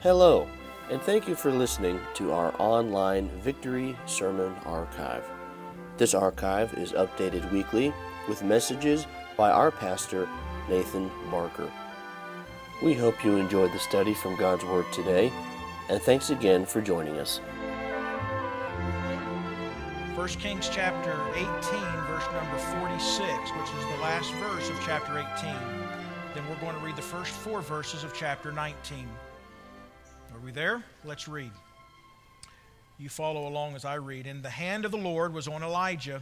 Hello, and thank you for listening to our online Victory Sermon Archive. This archive is updated weekly with messages by our pastor, Nathan Barker. We hope you enjoyed the study from God's Word today, and thanks again for joining us. 1 Kings chapter 18, verse number 46, which is the last verse of chapter 18. Then we're going to read the first 4 verses of chapter 19. Are we there? Let's read. You follow along as I read. And the hand of the Lord was on Elijah,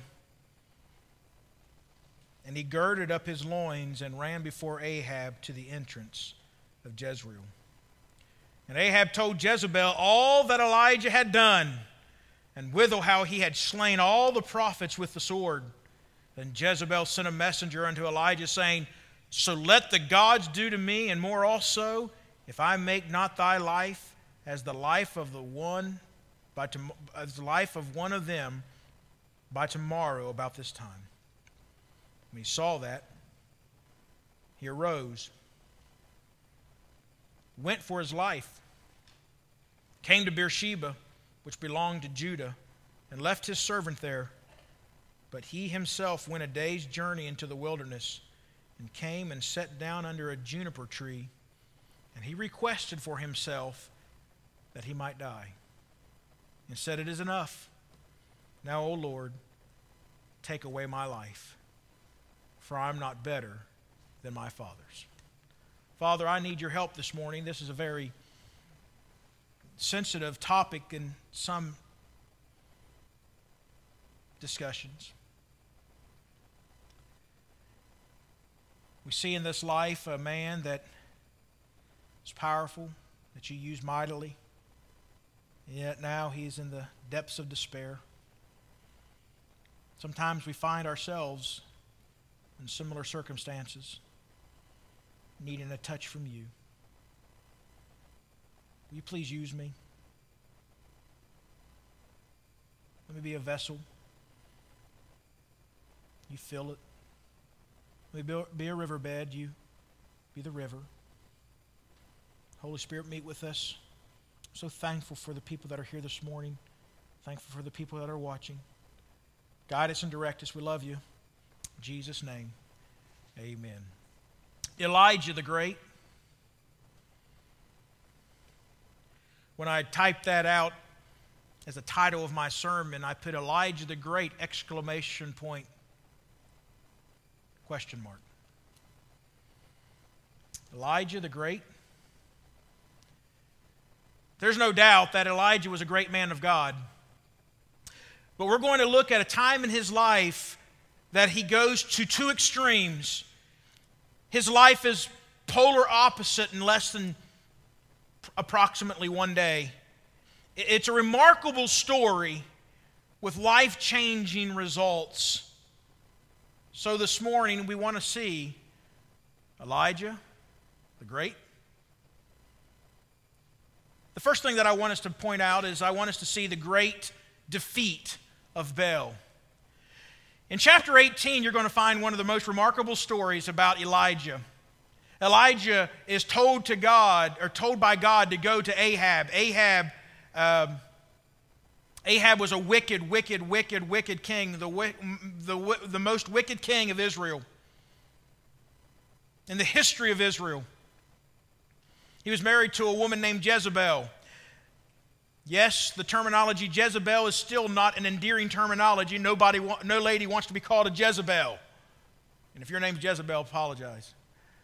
and he girded up his loins and ran before Ahab to the entrance of Jezreel. And Ahab told Jezebel all that Elijah had done, and withal how he had slain all the prophets with the sword. Then Jezebel sent a messenger unto Elijah, saying, So let the gods do to me, and more also, if I make not thy life as the life of one of them by tomorrow about this time. When he saw that, he arose, went for his life, came to Beersheba, which belonged to Judah, and left his servant there. But he himself went a day's journey into the wilderness, and came and sat down under a juniper tree, and he requested for himself that he might die, and said, It is enough. Now, O Lord, take away my life, for I am not better than my fathers. Father, I need your help this morning. This is a very sensitive topic in some discussions. We see in this life a man that is powerful, that you use mightily, and yet now he's in the depths of despair. Sometimes we find ourselves in similar circumstances, needing a touch from you. Will you please use me? Let me be a vessel. You fill it. Let me be a riverbed. You be the river. Holy Spirit, meet with us. I'm so thankful for the people that are here this morning. Thankful for the people that are watching. Guide us and direct us. We love you. In Jesus' name, amen. Elijah the Great. When I typed that out as a title of my sermon, I put Elijah the Great, ! Question mark. Elijah the Great. There's no doubt that Elijah was a great man of God. But we're going to look at a time in his life that he goes to 2 extremes. His life is polar opposite in less than approximately 1 day. It's a remarkable story with life-changing results. So this morning we want to see Elijah the Great. The first thing that I want us to point out is I want us to see the great defeat of Baal. In chapter 18, you're going to find one of the most remarkable stories about Elijah. Elijah is told by God to go to Ahab. Ahab was a wicked king, the most wicked king of Israel in the history of Israel. He was married to a woman named Jezebel. Yes, the terminology Jezebel is still not an endearing terminology. No lady wants to be called a Jezebel. And if your name's Jezebel, apologize.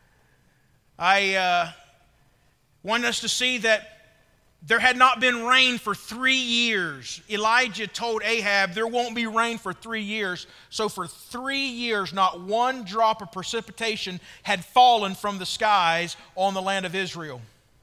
I want us to see that there had not been rain for 3 years. Elijah told Ahab there won't be rain for 3 years. So for 3 years, not one drop of precipitation had fallen from the skies on the land of Israel.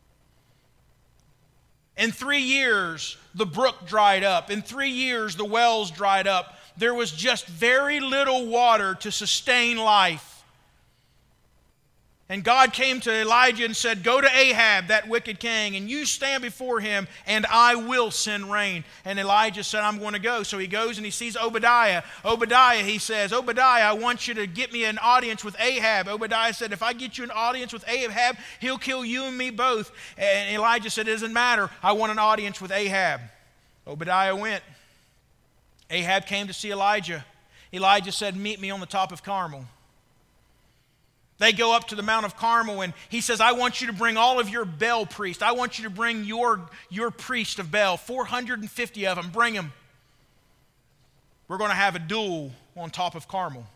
In 3 years, the brook dried up. In 3 years, the wells dried up. There was just very little water to sustain life. And God came to Elijah and said, go to Ahab, that wicked king, and you stand before him, and I will send rain. And Elijah said, I'm going to go. So he goes and he sees Obadiah. Obadiah, he says, Obadiah, I want you to get me an audience with Ahab. Obadiah said, if I get you an audience with Ahab, he'll kill you and me both. And Elijah said, it doesn't matter. I want an audience with Ahab. Obadiah went. Ahab came to see Elijah. Elijah said, meet me on the top of Carmel. They go up to the Mount of Carmel, and he says, I want you to bring all of your Baal priests. I want you to bring your priest of Baal, 450 of them. Bring them. We're going to have a duel on top of Carmel.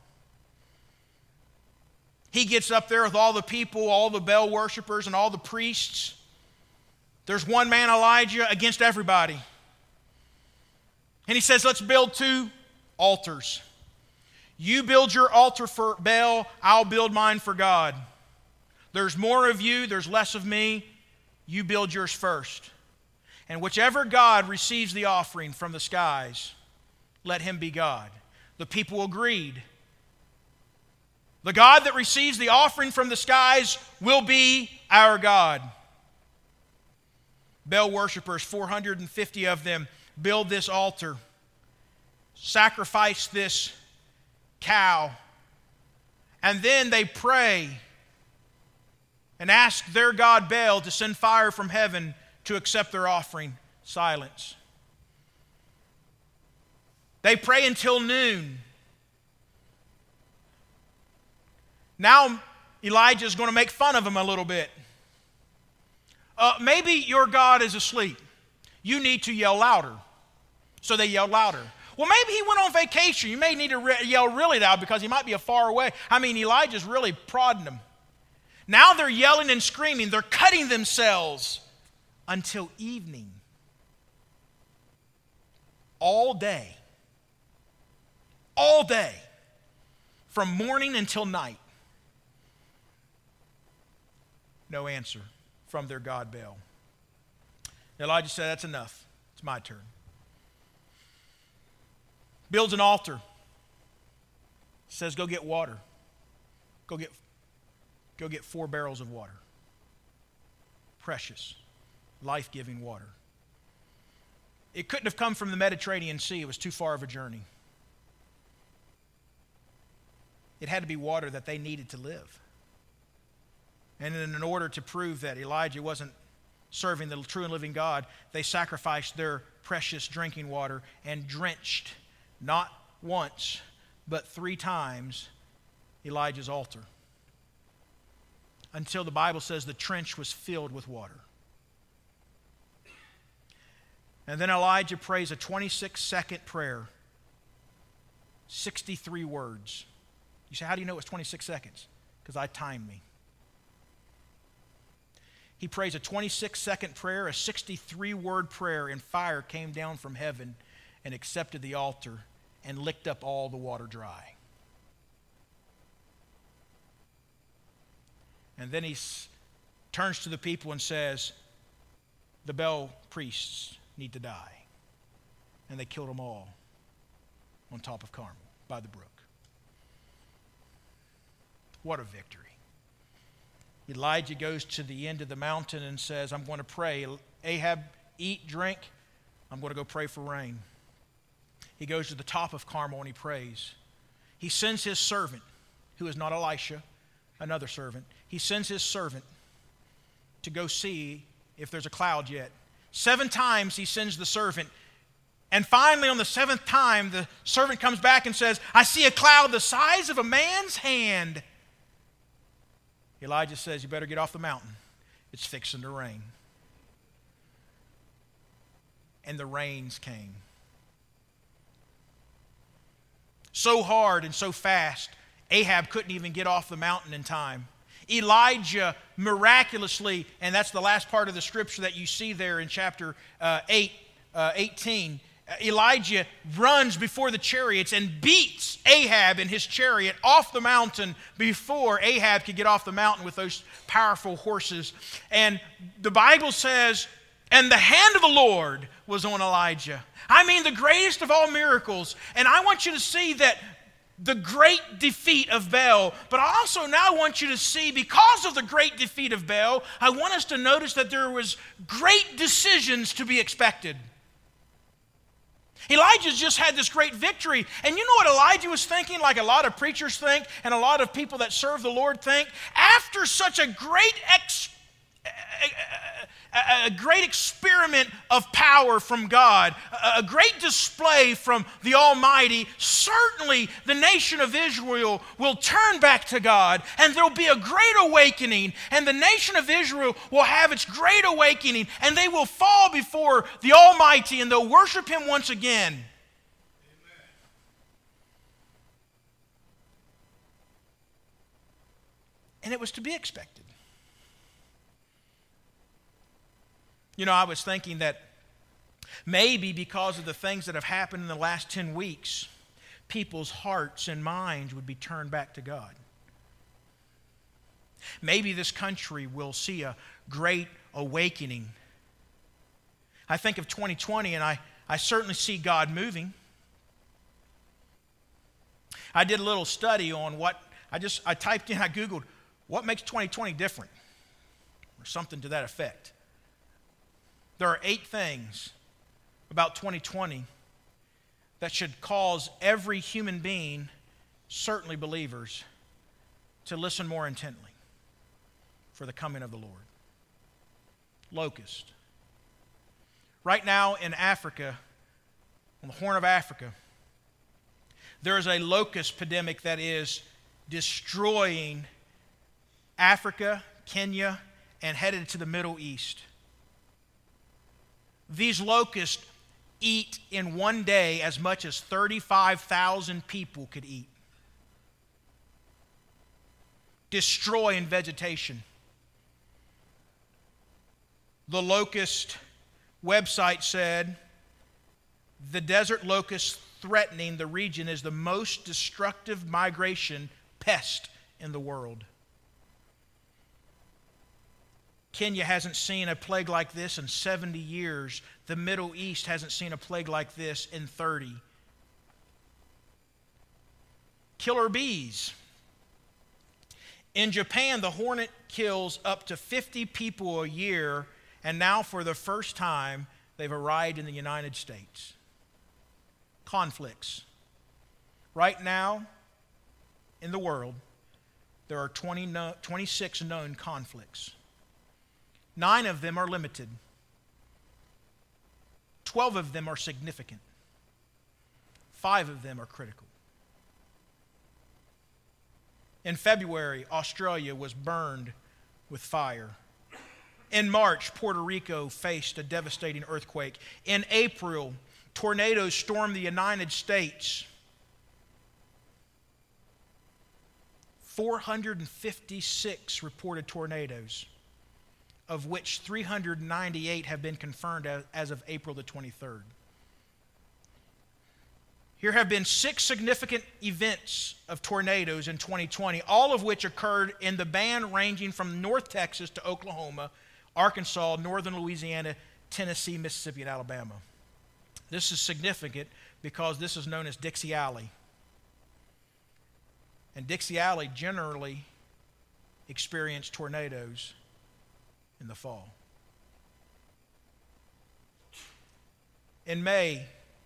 He gets up there with all the people, all the Baal worshipers, and all the priests. There's one man, Elijah, against everybody. And he says, let's build 2 altars. You build your altar for Baal, I'll build mine for God. There's more of you, there's less of me. You build yours first. And whichever God receives the offering from the skies, let him be God. The people agreed. The God that receives the offering from the skies will be our God. Baal worshipers, 450 of them, build this altar, sacrifice this cow, and then they pray and ask their god Baal to send fire from heaven to accept their offering. Silence. They pray until noon. Now Elijah is going to make fun of them a little bit. Maybe your God is asleep. You need to yell louder. So they yelled louder. Well, maybe he went on vacation. You may need to yell really loud because he might be far away. I mean, Elijah's really prodding them. Now they're yelling and screaming. They're cutting themselves until evening. All day. All day. From morning until night. No answer from their god Baal. Elijah said, that's enough. It's my turn. Builds an altar. Says, go get water. Go get 4 barrels of water. Precious, life-giving water. It couldn't have come from the Mediterranean Sea. It was too far of a journey. It had to be water that they needed to live. And in order to prove that Elijah wasn't serving the true and living God, they sacrificed their precious drinking water and drenched, not once, but 3 times, Elijah's altar. Until the Bible says the trench was filled with water. And then Elijah prays a 26-second prayer. 63 words. You say, how do you know it was 26 seconds? Because I timed me. He prays a 26-second prayer, a 63-word prayer, and fire came down from heaven and accepted the altar and licked up all the water dry. And then he turns to the people and says, the Baal priests need to die. And they killed them all on top of Carmel by the brook. What a victory. Elijah goes to the end of the mountain and says, I'm going to pray. Ahab, eat, drink. I'm going to go pray for rain. He goes to the top of Carmel and he prays. He sends his servant, who is not Elisha, another servant. He sends his servant to go see if there's a cloud yet. 7 times he sends the servant. And finally, on the 7th time, the servant comes back and says, I see a cloud the size of a man's hand. Elijah says, you better get off the mountain. It's fixing to rain. And the rains came. So hard and so fast, Ahab couldn't even get off the mountain in time. Elijah miraculously, and that's the last part of the scripture that you see there in chapter 18, Elijah runs before the chariots and beats Ahab and his chariot off the mountain before Ahab could get off the mountain with those powerful horses. And the Bible says, and the hand of the Lord was on Elijah. I mean, the greatest of all miracles. And I want you to see that the great defeat of Baal, but I also now want you to see, because of the great defeat of Baal, I want us to notice that there was great decisions to be expected. Elijah just had this great victory, and you know what Elijah was thinking, like a lot of preachers think and a lot of people that serve the Lord think? After such a great experiment of power from God, a great display from the Almighty, certainly the nation of Israel will turn back to God, and there'll be a great awakening, and the nation of Israel will have its great awakening, and they will fall before the Almighty, and they'll worship Him once again. Amen. And it was to be expected. You know, I was thinking that maybe because of the things that have happened in the last 10 weeks, people's hearts and minds would be turned back to God. Maybe this country will see a great awakening. I think of 2020, and I certainly see God moving. I did a little study on what, I typed in, I Googled, what makes 2020 different? Or something to that effect. There are 8 things about 2020 that should cause every human being, certainly believers, to listen more intently for the coming of the Lord. Locust. Right now in Africa, on the Horn of Africa, there is a locust epidemic that is destroying Africa, Kenya, and headed to the Middle East. These locusts eat in one day as much as 35,000 people could eat. Destroying vegetation. The locust website said, the desert locust threatening the region is the most destructive migration pest in the world. Kenya hasn't seen a plague like this in 70 years. The Middle East hasn't seen a plague like this in 30. Killer bees. In Japan, the hornet kills up to 50 people a year, and now for the first time, they've arrived in the United States. Conflicts. Right now, in the world, there are 26 known conflicts. 9 of them are limited. 12 of them are significant. 5 of them are critical. In February, Australia was burned with fire. In March, Puerto Rico faced a devastating earthquake. In April, tornadoes stormed the United States. 456 reported tornadoes, of which 398 have been confirmed as of April the 23rd. Here have been 6 significant events of tornadoes in 2020, all of which occurred in the band ranging from North Texas to Oklahoma, Arkansas, northern Louisiana, Tennessee, Mississippi, and Alabama. This is significant because this is known as Dixie Alley. And Dixie Alley generally experienced tornadoes in the fall. In May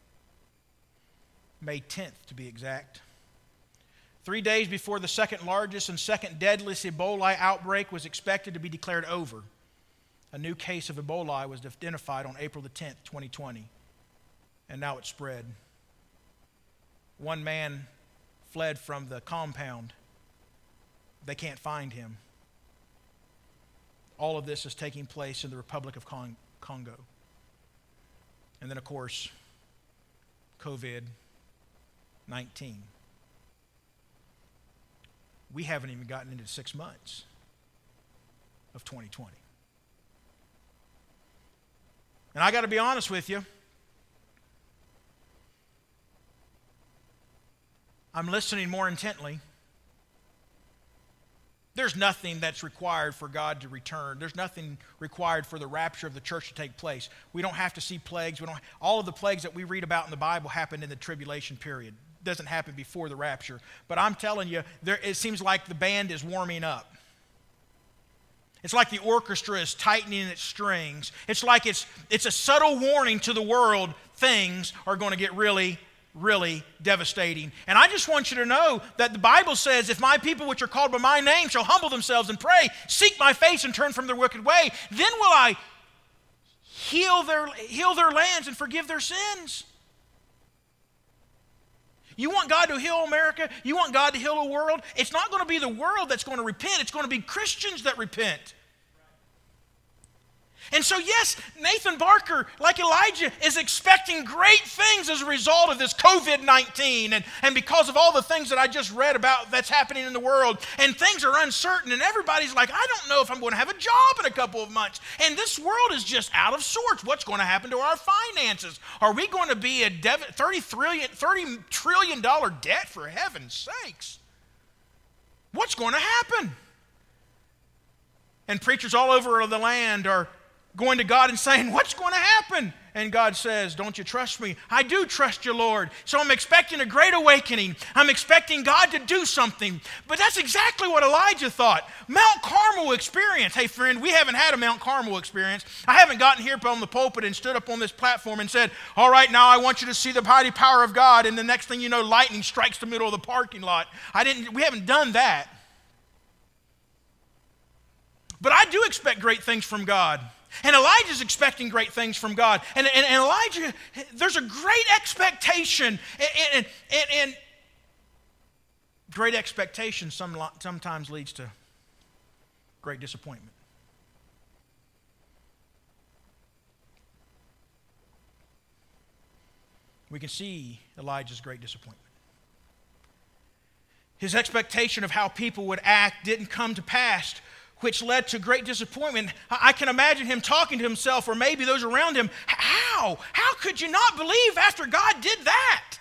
10th to be exact, 3 days before the second largest and second deadliest Ebola outbreak was expected to be declared over, a new case of Ebola was identified on April the 10th, 2020, and now it's spread. One man fled from the compound. They can't find him. All of this is taking place in the Republic of Congo. And then, of course, COVID-19. We haven't even gotten into 6 months of 2020. And I got to be honest with you. I'm listening more intently. There's nothing that's required for God to return. There's nothing required for the rapture of the church to take place. We don't have to see plagues. All of the plagues that we read about in the Bible happened in the tribulation period. doesn't happen before the rapture. But I'm telling you, it seems like the band is warming up. It's like the orchestra is tightening its strings. It's like it's a subtle warning to the world things are going to get really, really devastating. And I just want you to know that the Bible says, if my people which are called by my name shall humble themselves and pray, seek my face and turn from their wicked way, then will I heal their lands and forgive their sins. You want God to heal America? You want God to heal the world? It's not going to be the world that's going to repent. It's going to be Christians that repent. And so, yes, Nathan Barker, like Elijah, is expecting great things as a result of this COVID-19 and because of all the things that I just read about that's happening in the world. And things are uncertain, and everybody's like, I don't know if I'm going to have a job in a couple of months. And this world is just out of sorts. What's going to happen to our finances? Are we going to be a $30 trillion debt, for heaven's sakes? What's going to happen? And preachers all over the land are going to God and saying, what's going to happen? And God says, don't you trust me? I do trust you, Lord. So I'm expecting a great awakening. I'm expecting God to do something. But that's exactly what Elijah thought. Mount Carmel experience. Hey, friend, we haven't had a Mount Carmel experience. I haven't gotten here on the pulpit and stood up on this platform and said, all right, now I want you to see the mighty power of God. And the next thing you know, lightning strikes the middle of the parking lot. We haven't done that. But I do expect great things from God. And Elijah's expecting great things from God. And Elijah, there's a great expectation. And great expectation sometimes leads to great disappointment. We can see Elijah's great disappointment. His expectation of how people would act didn't come to pass, which led to great disappointment. I can imagine him talking to himself, or maybe those around him, how? How could you not believe after God did that?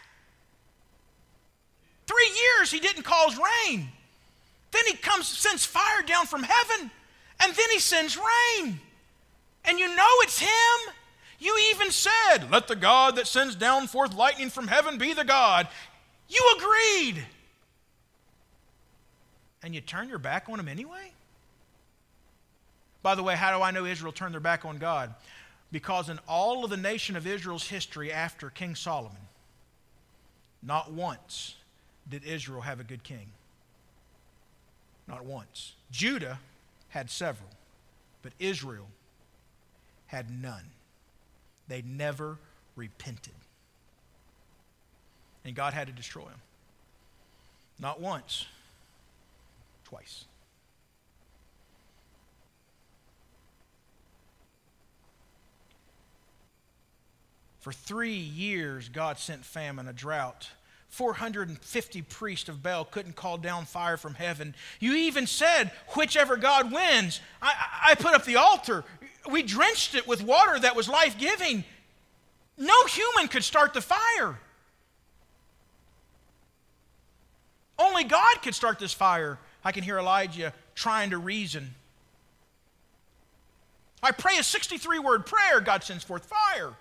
3 years he didn't cause rain. Then he sends fire down from heaven, and then he sends rain. And you know it's him. You even said, let the God that sends down forth lightning from heaven be the God. You agreed. And you turn your back on him anyway? By the way, how do I know Israel turned their back on God? Because in all of the nation of Israel's history after King Solomon, not once did Israel have a good king. Not once. Judah had several, but Israel had none. They never repented. And God had to destroy them. Not once, twice. For 3 years, God sent famine, a drought. 450 priests of Baal couldn't call down fire from heaven. You even said, whichever God wins. I put up the altar. We drenched it with water that was life-giving. No human could start the fire. Only God could start this fire. I can hear Elijah trying to reason. I pray a 63-word prayer, God sends forth fire.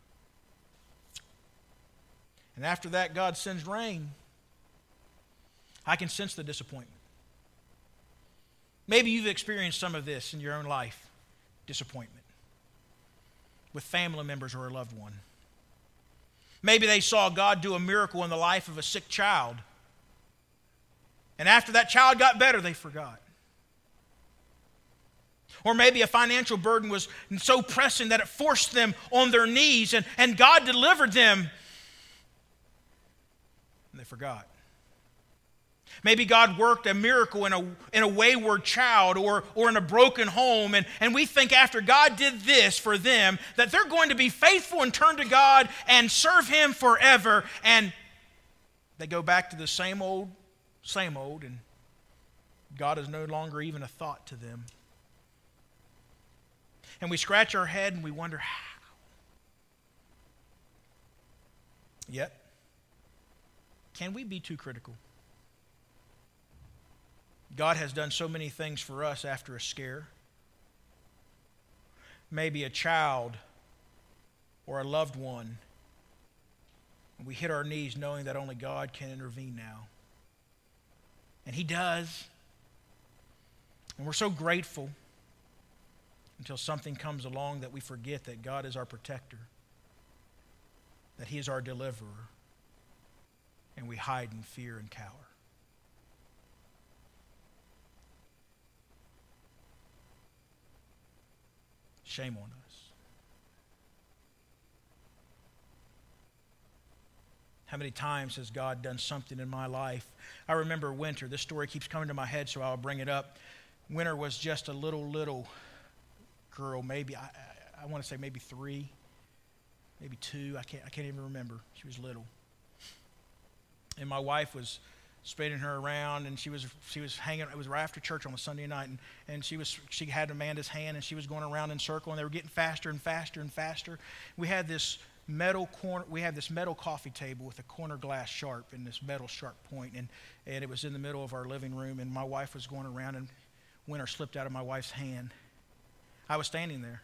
And after that, God sends rain. I can sense the disappointment. Maybe you've experienced some of this in your own life. Disappointment. With family members or a loved one. Maybe they saw God do a miracle in the life of a sick child. And after that child got better, they forgot. Or maybe a financial burden was so pressing that it forced them on their knees and God delivered them. And they forgot. Maybe God worked a miracle in a wayward child or in a broken home, and we think after God did this for them that they're going to be faithful and turn to God and serve Him forever, and they go back to the same old, and God is no longer even a thought to them. And we scratch our head and we wonder how. Yet, can we be too critical? God has done so many things for us after a scare. Maybe a child or a loved one And we hit our knees knowing that only God can intervene now. And He does. And we're so grateful until something comes along that we forget that God is our protector, that He is our deliverer, and we hide in fear and cower. Shame on us. How many times has God done something in my life? I remember Winter. This story keeps coming to my head, so I'll bring it up. Winter was just a little girl, maybe, I want to say maybe 3, maybe 2. I can't even remember. She was little. And my wife was spinning her around, and she was hanging. It was right after church on a Sunday night, and she had Amanda's hand, and she was going around in circle, and they were getting faster and faster and faster. We had this metal coffee table with a corner glass sharp and this metal sharp point, and it was in the middle of our living room, and my wife was going around, and Winter slipped out of my wife's hand. I was standing there.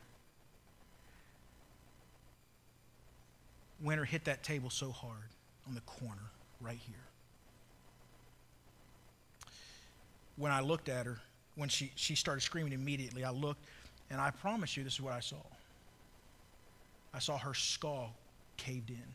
Winter hit that table so hard on the corner right here. When I looked at her, when she started screaming immediately, I looked, and I promise you this is what I saw. I saw her skull caved in.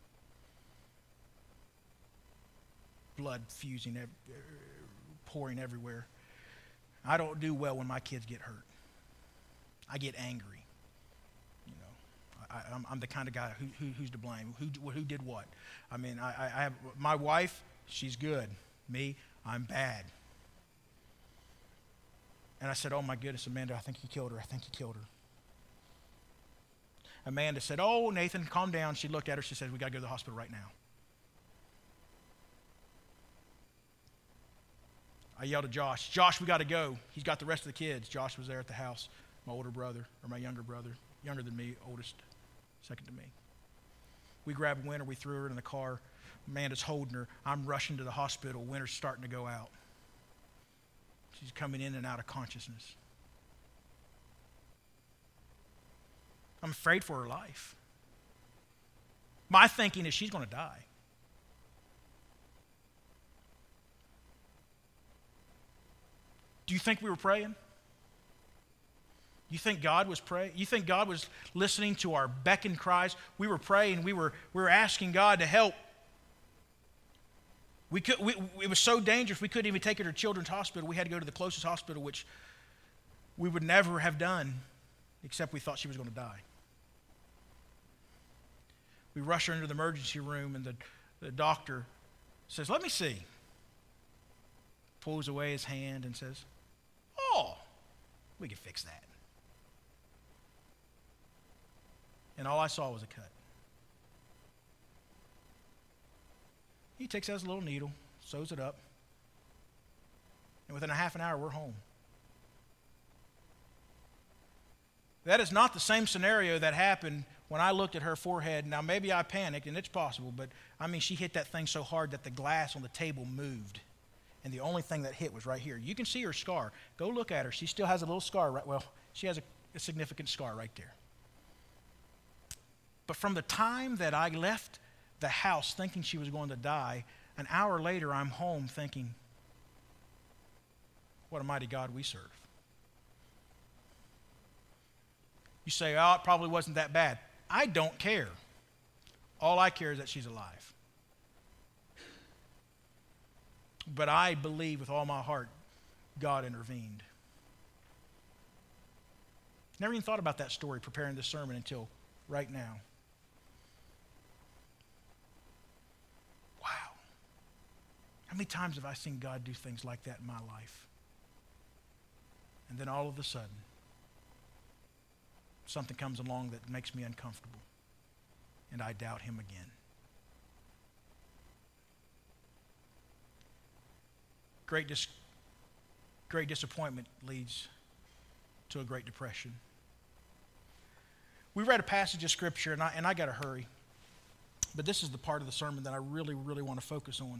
Blood fusing, pouring everywhere. I don't do well when my kids get hurt. I get angry. You know, I'm the kind of guy who's to blame, who did what. I mean, I have my wife. She's good. Me, I'm bad. And I said, "Oh my goodness, Amanda, I think you killed her. I think you killed her." Amanda said, "Oh, Nathan, calm down." She looked at her. She said, "We got to go to the hospital right now." I yelled at Josh, "Josh, we got to go." He's got the rest of the kids. Josh was there at the house, my older brother, or my younger brother, younger than me, oldest, second to me. We grabbed Winter. We threw her in the car. Amanda's holding her. I'm rushing to the hospital. Winter's starting to go out. She's coming in and out of consciousness. I'm afraid for her life. My thinking is she's going to die. Do you think we were praying? You think God was praying? You think God was listening to our beck and cries? We were praying. We were asking God to help. It was so dangerous we couldn't even take her to Children's Hospital. We had to go to the closest hospital, which we would never have done, except we thought she was going to die. We rush her into the emergency room, and the doctor says, "Let me see." Pulls away his hand and says, "Oh, we can fix that." And all I saw was a cut. He takes out his little needle, sews it up, and within a half an hour, we're home. That is not the same scenario that happened when I looked at her forehead. Now, maybe I panicked, and it's possible, but I mean, she hit that thing so hard that the glass on the table moved, and the only thing that hit was right here. You can see her scar. Go look at her. She still has a little scar. She has a significant scar right there. But from the time that I left the house thinking she was going to die, an hour later I'm home thinking, what a mighty God we serve. You say, "Oh, it probably wasn't that bad." I don't care. All I care is that she's alive. But I believe with all my heart God intervened. Never even thought about that story preparing this sermon until right now. Wow. How many times have I seen God do things like that in my life? And then all of a sudden, something comes along that makes me uncomfortable, and I doubt Him again. Great disappointment leads to a great depression. We read a passage of Scripture, and I got to hurry, but this is the part of the sermon that I really, really want to focus on.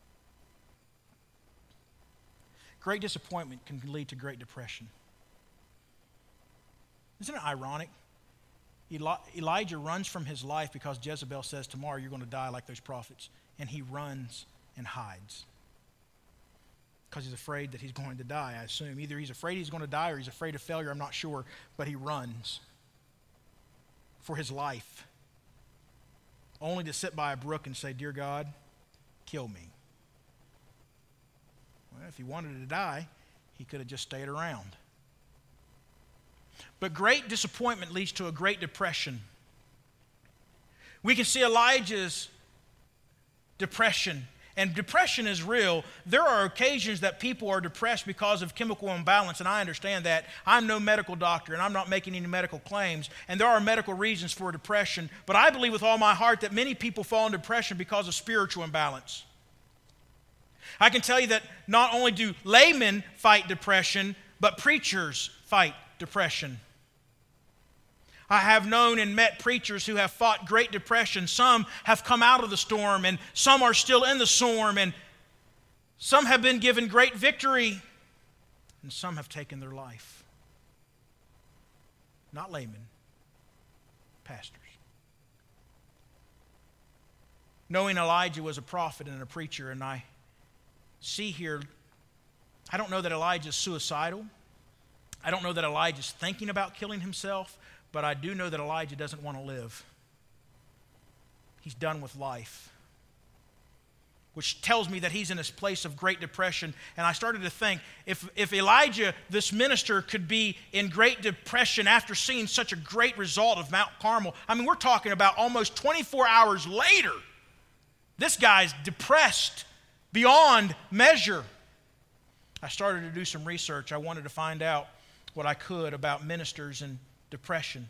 Great disappointment can lead to great depression. Isn't it ironic Elijah runs from his life because Jezebel says, tomorrow you're going to die like those prophets. And he runs and hides because he's afraid that he's going to die, I assume. Either he's afraid he's going to die or he's afraid of failure, I'm not sure. But he runs for his life, only to sit by a brook and say, dear God, kill me. Well, if he wanted to die, he could have just stayed around. But great disappointment leads to a great depression. We can see Elijah's depression. And depression is real. There are occasions that people are depressed because of chemical imbalance, and I understand that. I'm no medical doctor, and I'm not making any medical claims, and there are medical reasons for depression. But I believe with all my heart that many people fall into depression because of spiritual imbalance. I can tell you that not only do laymen fight depression, but preachers fight depression. I have known and met preachers who have fought great depression. Some have come out of the storm, and some are still in the storm, and some have been given great victory, and some have taken their life. Not laymen, pastors. Knowing Elijah was a prophet and a preacher, and I see here, I don't know that Elijah's suicidal. I don't know that Elijah's thinking about killing himself. But I do know that Elijah doesn't want to live. He's done with life, which tells me that he's in this place of great depression. And I started to think, if Elijah, this minister, could be in great depression after seeing such a great result of Mount Carmel, I mean, we're talking about almost 24 hours later. This guy's depressed beyond measure. I started to do some research. I wanted to find out what I could about ministers and depression.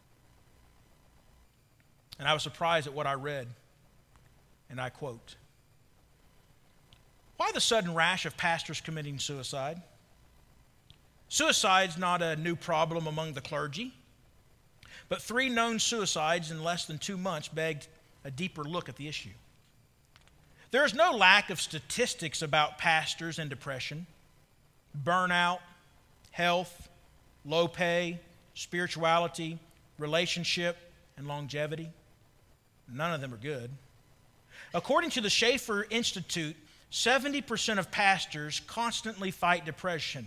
And I was surprised at what I read. And I quote, why the sudden rash of pastors committing suicide? Suicide's not a new problem among the clergy, but 3 known suicides in less than 2 months begged a deeper look at the issue. There is no lack of statistics about pastors and depression, burnout, health, low pay, spirituality, relationship, and longevity. None of them are good. According to the Schaeffer Institute, 70% of pastors constantly fight depression.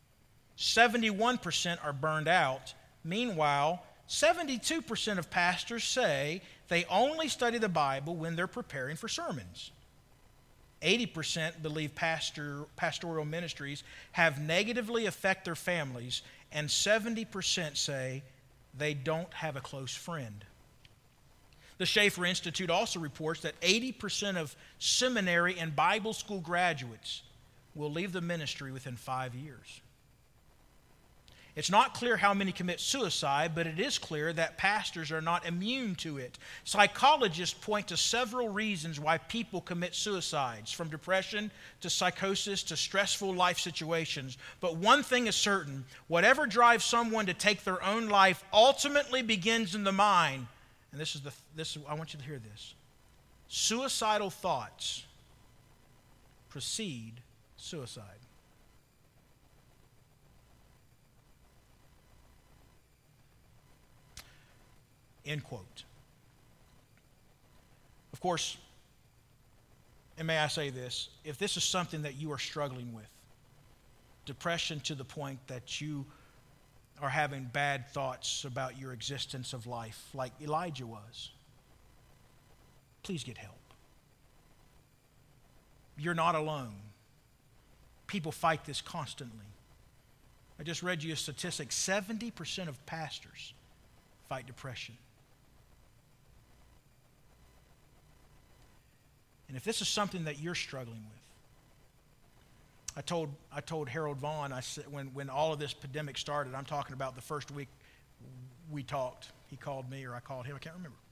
71% are burned out. Meanwhile, 72% of pastors say they only study the Bible when they're preparing for sermons. 80% believe pastoral ministries have negatively affect their families, and 70% say they don't have a close friend. The Schaeffer Institute also reports that 80% of seminary and Bible school graduates will leave the ministry within 5 years. It's not clear how many commit suicide, but it is clear that pastors are not immune to it. Psychologists point to several reasons why people commit suicides, from depression to psychosis to stressful life situations. But one thing is certain, whatever drives someone to take their own life ultimately begins in the mind. And I want you to hear this. Suicidal thoughts precede suicide. End quote. Of course, and may I say this, if this is something that you are struggling with, depression to the point that you are having bad thoughts about your existence of life, like Elijah was, please get help. You're not alone. People fight this constantly. I just read you a statistic, 70% of pastors fight depression. And if this is something that you're struggling with, I told Harold Vaughn, I said, when all of this pandemic started, I'm talking about the first week we talked. He called me or I called him, I can't remember.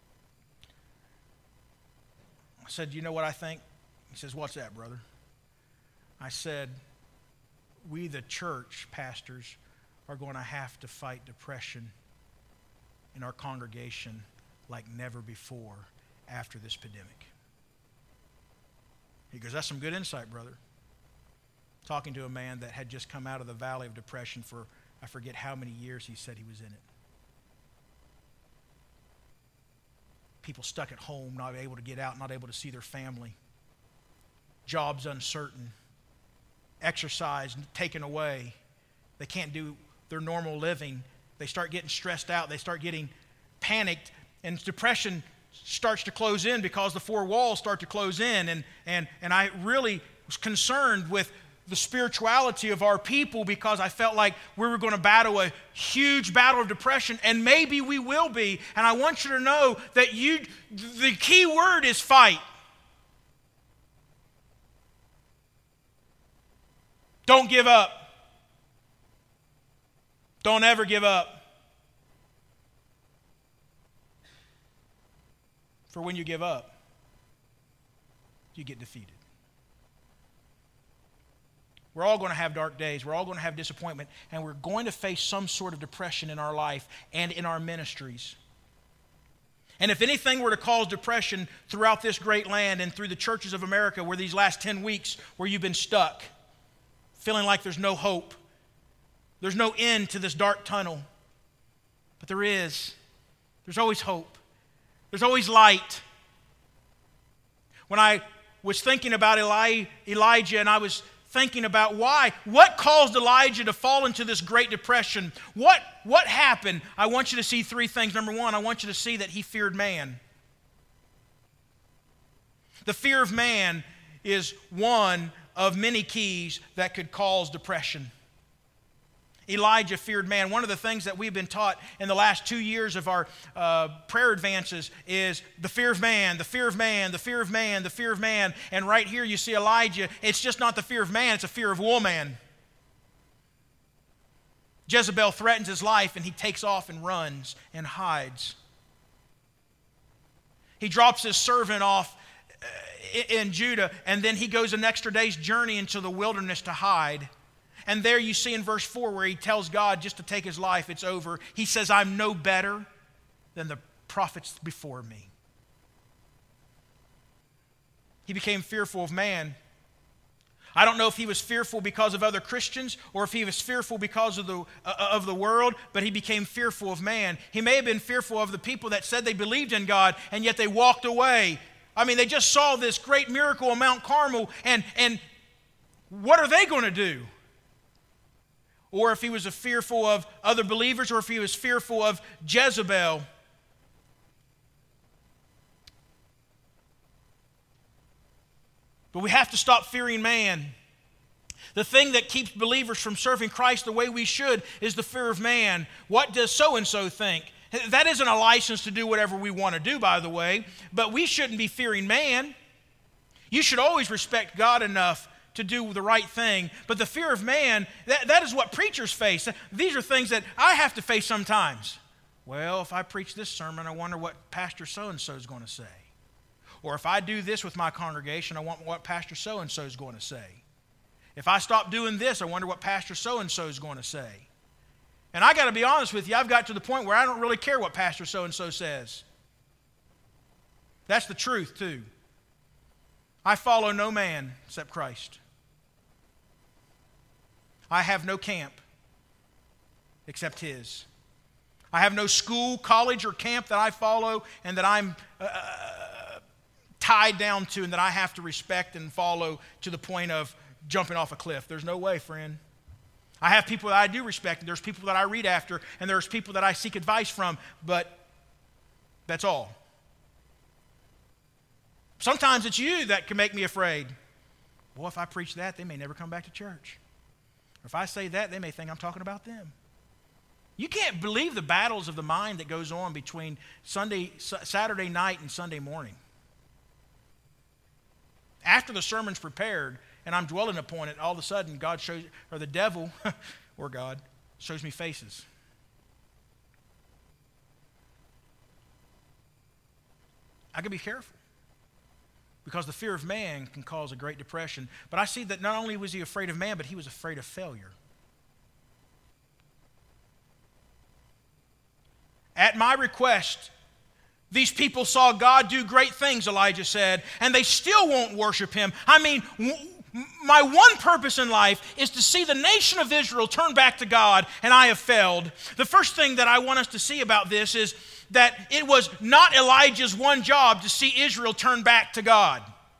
I said, you know what I think? He says, what's that, brother? I said, we the church pastors are going to have to fight depression in our congregation like never before after this pandemic. He goes, that's some good insight, brother. Talking to a man that had just come out of the valley of depression for, I forget how many years he said he was in it. People stuck at home, not able to get out, not able to see their family. Jobs uncertain. Exercise taken away. They can't do their normal living. They start getting stressed out. They start getting panicked. And depression starts to close in because the four walls start to close in. And I really was concerned with the spirituality of our people because I felt like we were going to battle a huge battle of depression, and maybe we will be. And I want you to know that the key word is fight. Don't give up. Don't ever give up. For when you give up, you get defeated. We're all going to have dark days. We're all going to have disappointment. And we're going to face some sort of depression in our life and in our ministries. And if anything were to cause depression throughout this great land and through the churches of America where these last 10 weeks where you've been stuck, feeling like there's no hope, there's no end to this dark tunnel. But there is. There's always hope. There's always light. When I was thinking about Elijah and I was thinking about what caused Elijah to fall into this great depression, what happened, I want you to see three things. Number one, I want you to see that he feared man. The fear of man is one of many keys that could cause depression. Elijah feared man. One of the things that we've been taught in the last 2 years of our prayer advances is the fear of man, the fear of man, the fear of man, the fear of man. And right here you see Elijah. It's just not the fear of man, it's a fear of woman. Jezebel threatens his life and he takes off and runs and hides. He drops his servant off in Judah and then he goes an extra day's journey into the wilderness to hide. And there you see in verse 4 where he tells God just to take his life, it's over. He says, I'm no better than the prophets before me. He became fearful of man. I don't know if he was fearful because of other Christians or if he was fearful because of the world, but he became fearful of man. He may have been fearful of the people that said they believed in God and yet they walked away. I mean, they just saw this great miracle on Mount Carmel and what are they going to do? Or if he was fearful of other believers, or if he was fearful of Jezebel. But we have to stop fearing man. The thing that keeps believers from serving Christ the way we should is the fear of man. What does so-and-so think? That isn't a license to do whatever we want to do, by the way, but we shouldn't be fearing man. You should always respect God enough to do the right thing. But the fear of man, that is what preachers face. These are things that I have to face sometimes. Well, if I preach this sermon, I wonder what Pastor so-and-so is going to say. Or if I do this with my congregation, I wonder what Pastor so-and-so is going to say. If I stop doing this, I wonder what Pastor so-and-so is going to say. And I got to be honest with you, I've got to the point where I don't really care what Pastor so-and-so says. That's the truth, too. I follow no man except Christ. I have no camp except his. I have no school, college, or camp that I follow and that I'm tied down to and that I have to respect and follow to the point of jumping off a cliff. There's no way, friend. I have people that I do respect, and there's people that I read after, and there's people that I seek advice from, but that's all. Sometimes it's you that can make me afraid. Well, if I preach that, they may never come back to church. Or if I say that, they may think I'm talking about them. You can't believe the battles of the mind that goes on between Saturday night and Sunday morning. After the sermon's prepared and I'm dwelling upon it, all of a sudden God shows, or the devil, or God, shows me faces. I got to be careful because the fear of man can cause a great depression. But I see that not only was he afraid of man, but he was afraid of failure. At my request, these people saw God do great things, Elijah said, and they still won't worship him. I mean, my one purpose in life is to see the nation of Israel turn back to God, and I have failed. The first thing that I want us to see about this is that it was not Elijah's one job to see Israel turn back to God.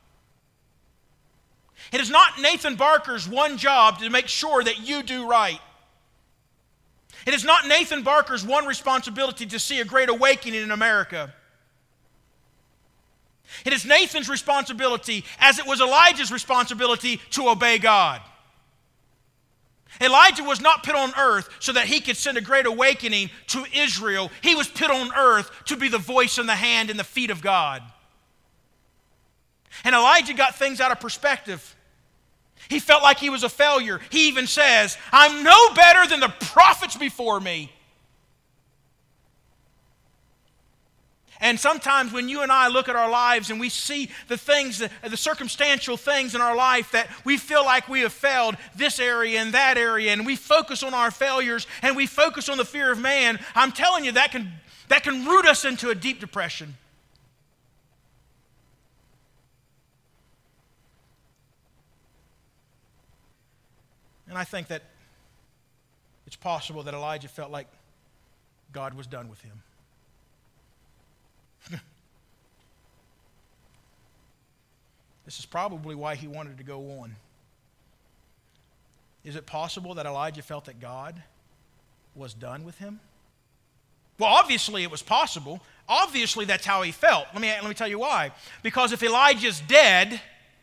It is not Nathan Barker's one job to make sure that you do right. It is not Nathan Barker's one responsibility to see a great awakening in America. It is Nathan's responsibility, as it was Elijah's responsibility, to obey God. Elijah was not put on earth so that he could send a great awakening to Israel. He was put on earth to be the voice and the hand and the feet of God. And Elijah got things out of perspective. He felt like he was a failure. He even says, I'm no better than the prophets before me. And sometimes when you and I look at our lives and we see the things, the circumstantial things in our life that we feel like we have failed this area and that area, and we focus on our failures and we focus on the fear of man, I'm telling you that can root us into a deep depression. And I think that it's possible that Elijah felt like God was done with him. This is probably why he wanted to go on. Is it possible that Elijah felt that God was done with him? Well, obviously it was possible. Obviously that's how he felt. Let me tell you why. Because if Elijah's dead,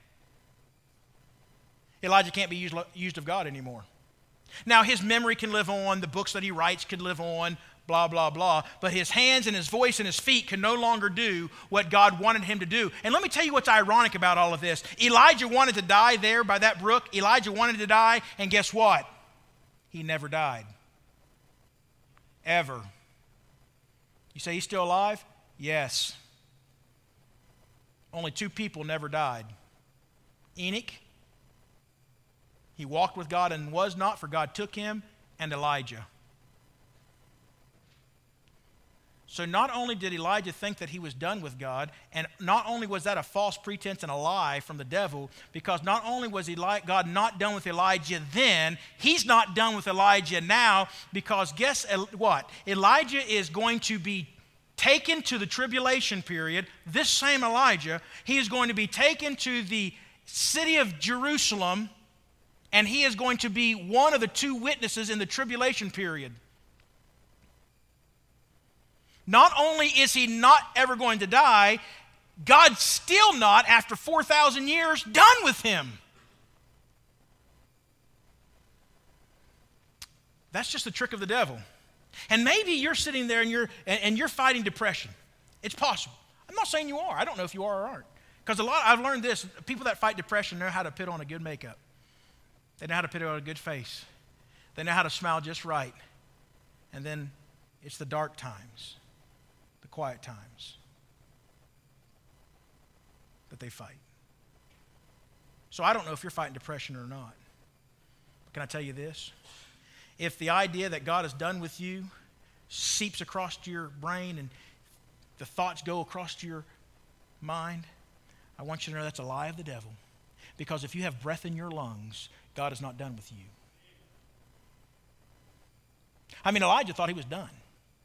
Elijah can't be used of God anymore. Now his memory can live on, the books that he writes can live on, blah, blah, blah. But his hands and his voice and his feet can no longer do what God wanted him to do. And let me tell you what's ironic about all of this. Elijah wanted to die there by that brook. Elijah wanted to die, and guess what? He never died. Ever. You say he's still alive? Yes. Only 2 people never died. Enoch, he walked with God and was not, for God took him, and Elijah. So not only did Elijah think that he was done with God, and not only was that a false pretense and a lie from the devil, because not only was God not done with Elijah then, he's not done with Elijah now, because guess what? Elijah is going to be taken to the tribulation period. This same Elijah, he is going to be taken to the city of Jerusalem, and he is going to be one of the 2 witnesses in the tribulation period. Not only is he not ever going to die, God's still not, after 4,000 years, done with him. That's just the trick of the devil. And maybe you're sitting there and you're fighting depression. It's possible. I'm not saying you are. I don't know if you are or aren't. Because I've learned this. People that fight depression know how to put on a good makeup. They know how to put on a good face. They know how to smile just right. And then it's the dark times, the quiet times that they fight. So I don't know if you're fighting depression or not. But can I tell you this? If the idea that God is done with you seeps across your brain and the thoughts go across your mind, I want you to know that's a lie of the devil. Because if you have breath in your lungs, God is not done with you. I mean, Elijah thought he was done.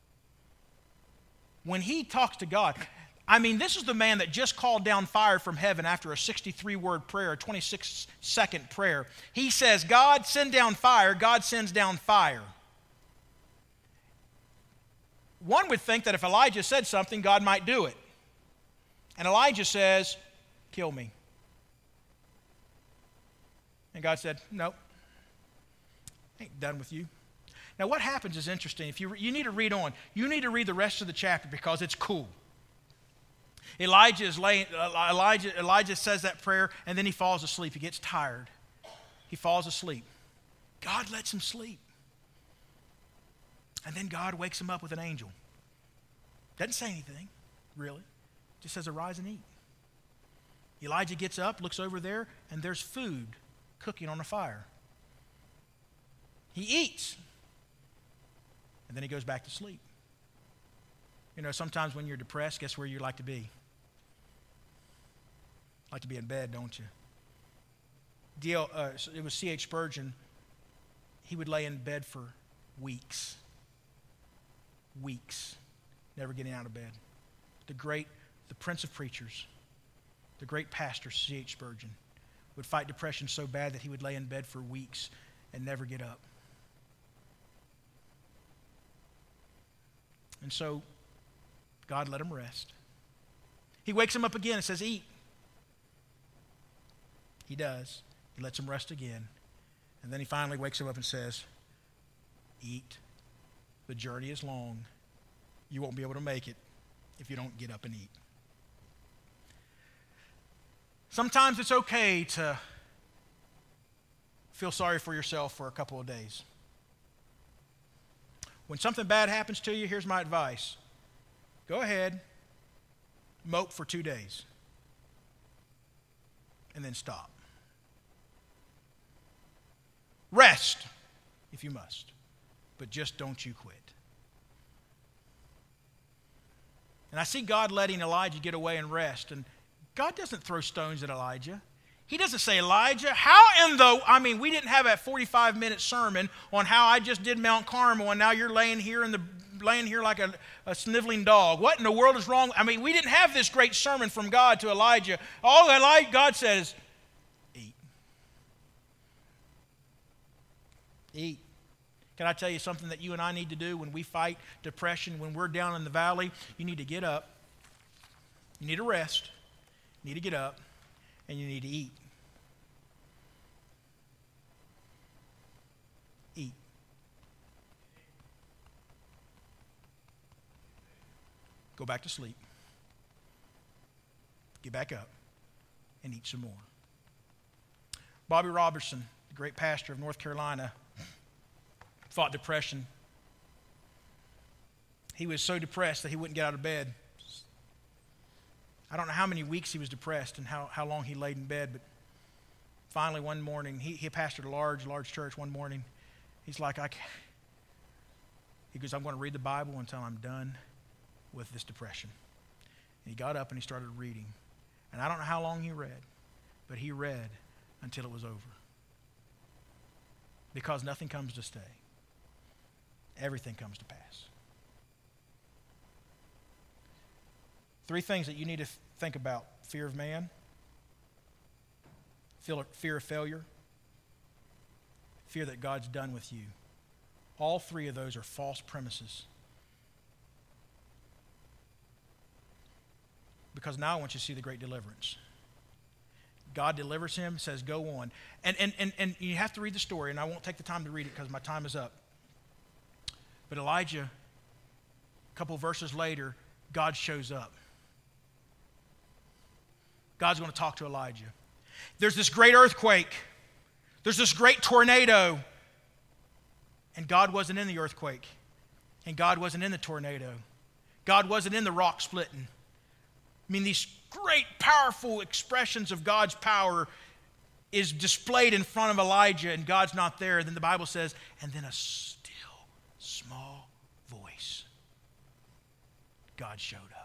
When he talks to God, I mean, this is the man that just called down fire from heaven after a 63-word prayer, a 26-second prayer. He says, God, send down fire. God sends down fire. One would think that if Elijah said something, God might do it. And Elijah says, kill me. And God said, nope, ain't done with you. Now what happens is interesting. If you need to read on. You need to read the rest of the chapter because it's cool. Elijah says that prayer, and then he falls asleep. He gets tired. He falls asleep. God lets him sleep. And then God wakes him up with an angel. Doesn't say anything, really. Just says, arise and eat. Elijah gets up, looks over there, and there's food cooking on a fire. He eats. And then he goes back to sleep. You know, sometimes when you're depressed, guess where you like to be? Like to be in bed, don't you? It was C.H. Spurgeon. He would lay in bed for weeks. Weeks. never getting out of bed. The Prince of Preachers, the great pastor, C.H. Spurgeon, would fight depression so bad that he would lay in bed for weeks and never get up. And so God let him rest. He wakes him up again and says, eat. He does. He lets him rest again. And then he finally wakes him up and says, eat. The journey is long. You won't be able to make it if you don't get up and eat. Sometimes it's okay to feel sorry for yourself for a couple of days. When something bad happens to you, here's my advice. Go ahead, mope for 2 days, and then stop. Rest if you must, but just don't you quit. And I see God letting Elijah get away and rest, and God doesn't throw stones at Elijah. He doesn't say, Elijah, we didn't have a 45-minute sermon on how I just did Mount Carmel and now you're laying here like a sniveling dog. What in the world is wrong? We didn't have this great sermon from God to Elijah. All God says, eat. Eat. Can I tell you something that you and I need to do when we fight depression, when we're down in the valley? You need to get up. You need to rest. You need to get up. And you need to eat. Eat. Go back to sleep. Get back up and eat some more. Bobby Robertson, the great pastor of North Carolina, fought depression. He was so depressed that he wouldn't get out of bed. I don't know how many weeks he was depressed and how long he laid in bed, but finally one morning, he pastored a large church one morning. He's like, he goes, I'm going to read the Bible until I'm done with this depression. And he got up and he started reading. And I don't know how long he read, but he read until it was over. Because nothing comes to stay. Everything comes to pass. 3 things that you need to think about: fear of man, fear of failure, fear that God's done with you. All 3 of those are false premises. Because now I want you to see the great deliverance. God delivers him, says, go on. And you have to read the story, and I won't take the time to read it because my time is up. But Elijah, a couple verses later, God shows up. God's going to talk to Elijah. There's this great earthquake. There's this great tornado. And God wasn't in the earthquake. And God wasn't in the tornado. God wasn't in the rock splitting. These great, powerful expressions of God's power is displayed in front of Elijah, and God's not there. Then the Bible says, and then a still, small voice. God showed up.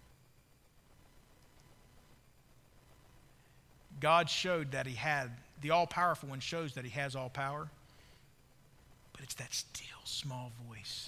God showed that he had, the all-powerful one shows that he has all power. But it's that still, small voice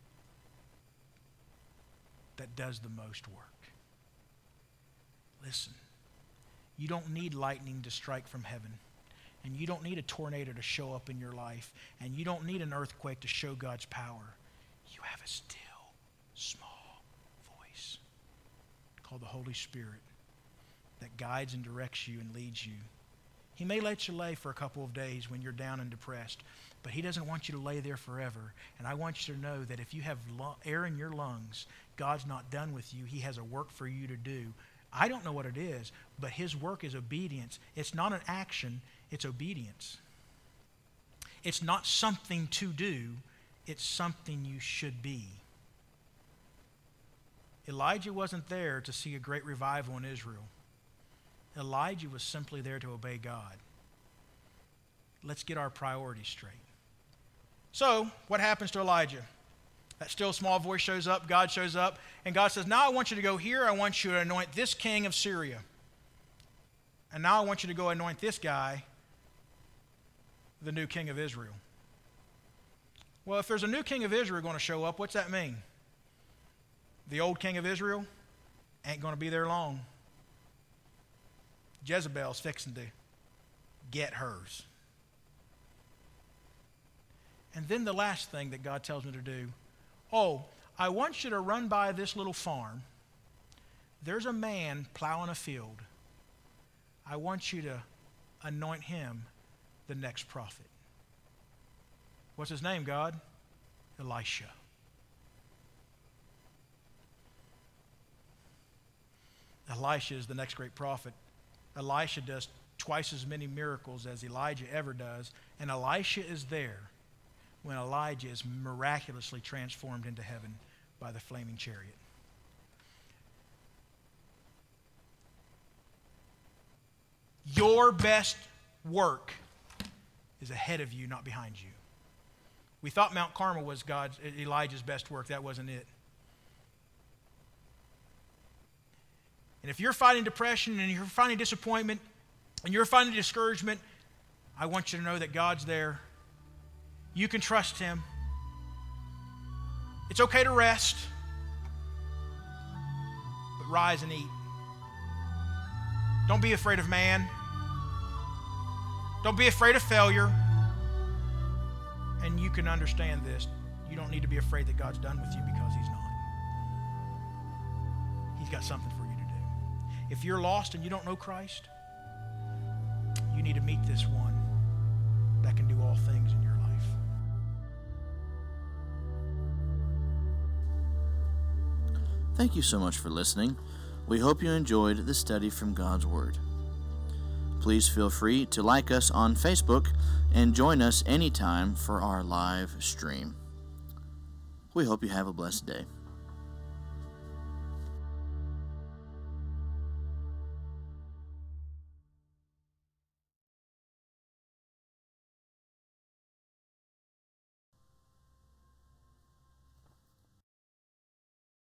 that does the most work. Listen, you don't need lightning to strike from heaven. And you don't need a tornado to show up in your life. And you don't need an earthquake to show God's power. You have a still, small voice called the Holy Spirit that guides and directs you and leads you. He may let you lay for a couple of days when you're down and depressed, but he doesn't want you to lay there forever. And I want you to know that if you have air in your lungs, God's not done with you. He has a work for you to do. I don't know what it is, but his work is obedience. It's not an action, it's obedience. It's not something to do, it's something you should be. Elijah wasn't there to see a great revival in Israel. Elijah was simply there to obey God. Let's get our priorities straight. So, what happens to Elijah? That still small voice shows up, God shows up, and God says, now I want you to go here, I want you to anoint this king of Syria. And now I want you to go anoint this guy, the new king of Israel. Well, if there's a new king of Israel going to show up, what's that mean? The old king of Israel ain't going to be there long. Jezebel's fixing to get hers. And then the last thing that God tells me to do, I want you to run by this little farm. There's a man plowing a field. I want you to anoint him the next prophet. What's his name, God? Elisha. Elisha is the next great prophet. Elisha does twice as many miracles as Elijah ever does, and Elisha is there when Elijah is miraculously transformed into heaven by the flaming chariot. Your best work is ahead of you, not behind you. We thought Mount Carmel was Elijah's best work. That wasn't it. And if you're fighting depression and you're fighting disappointment and you're fighting discouragement, I want you to know that God's there. You can trust Him. It's okay to rest, but rise and eat. Don't be afraid of man. Don't be afraid of failure. And you can understand this. You don't need to be afraid that God's done with you, because He's not. He's got something for you to do. If you're lost and you don't know Christ, you need to meet this one that can do all things in your life. Thank you so much for listening. We hope you enjoyed the study from God's Word. Please feel free to like us on Facebook and join us anytime for our live stream. We hope you have a blessed day.